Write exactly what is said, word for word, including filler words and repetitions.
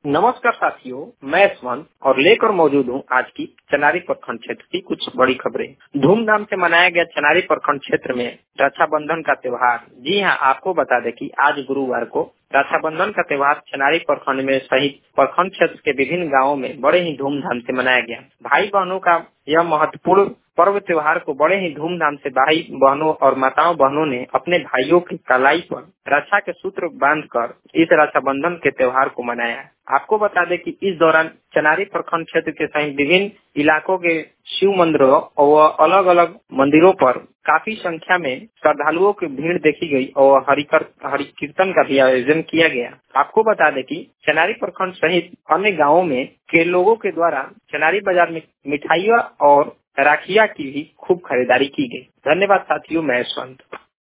नमस्कार साथियों, मैं यशवंत और लेकर मौजूद हूँ आज की चनारी प्रखंड क्षेत्र की कुछ बड़ी खबरें। धूमधाम से मनाया गया चनारी प्रखंड क्षेत्र में रक्षाबंधन का त्योहार। जी हाँ, आपको बता दें कि आज गुरुवार को रक्षाबंधन का त्योहार चनारी प्रखंड में सहित प्रखंड क्षेत्र के विभिन्न गाँवों में बड़े ही धूमधाम से मनाया गया। भाई बहनों का यह महत्वपूर्ण पर्व त्योहार को बड़े ही धूमधाम से भाई बहनों और माताओं बहनों ने अपने भाइयों की कलाई पर रक्षा के सूत्र बांधकर इस रक्षाबंधन के त्योहार को मनाया। आपको बता दें कि इस दौरान चनारी प्रखंड क्षेत्र के सहित विभिन्न इलाकों के शिव मंदिरों और अलग अलग मंदिरों पर काफी संख्या में श्रद्धालुओं की भीड़ देखी गई और हरिकर हरि कीर्तन का भी आयोजन किया गया। आपको बता दें कि चनारी प्रखंड सहित अन्य गाँवों में के लोगों के द्वारा चनारी बाजार में मिठाइयाँ और राखियाँ की भी खूब खरीदारी की गई। धन्यवाद साथियों, मैं यशवंत।